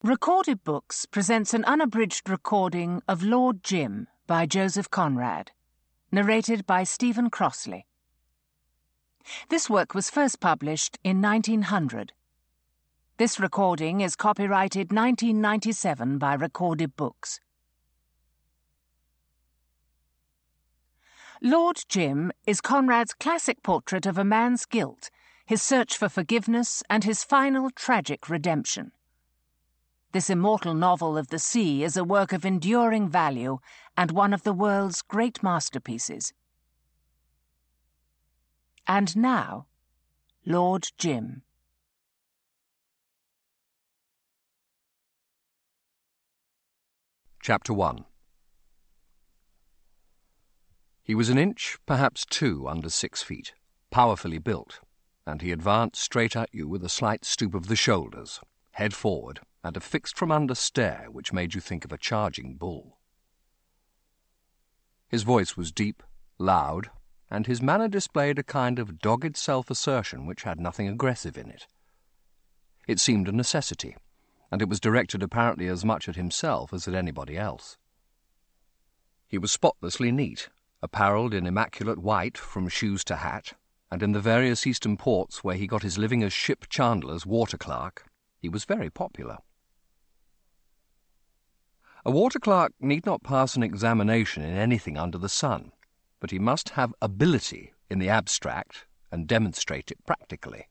Recorded Books presents an unabridged recording of Lord Jim by Joseph Conrad, narrated by Stephen Crossley. This work was first published in 1900. This recording is copyrighted 1997 by Recorded Books. Lord Jim is Conrad's classic portrait of a man's guilt, his search for forgiveness, and his final tragic redemption. This immortal novel of the sea is a work of enduring value and one of the world's great masterpieces. And now, Lord Jim. Chapter 1. He was an inch, perhaps 2, under 6 feet, powerfully built, and he advanced straight at you with a slight stoop of the shoulders, head forward, and a fixed-from-under stare which made you think of a charging bull. His voice was deep, loud, and his manner displayed a kind of dogged self-assertion which had nothing aggressive in it. It seemed a necessity, and it was directed apparently as much at himself as at anybody else. He was spotlessly neat, apparelled in immaculate white from shoes to hat, and in the various eastern ports where he got his living as ship chandler's water clerk, he was very popular. A water clerk need not pass an examination in anything under the sun, but he must have ability in the abstract and demonstrate it practically.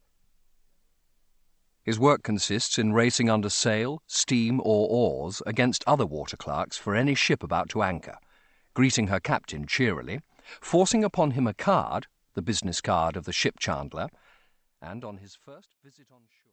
His work consists in racing under sail, steam, or oars against other water clerks for any ship about to anchor, greeting her captain cheerily, forcing upon him a card, the business card of the ship chandler, and on his first visit on shore...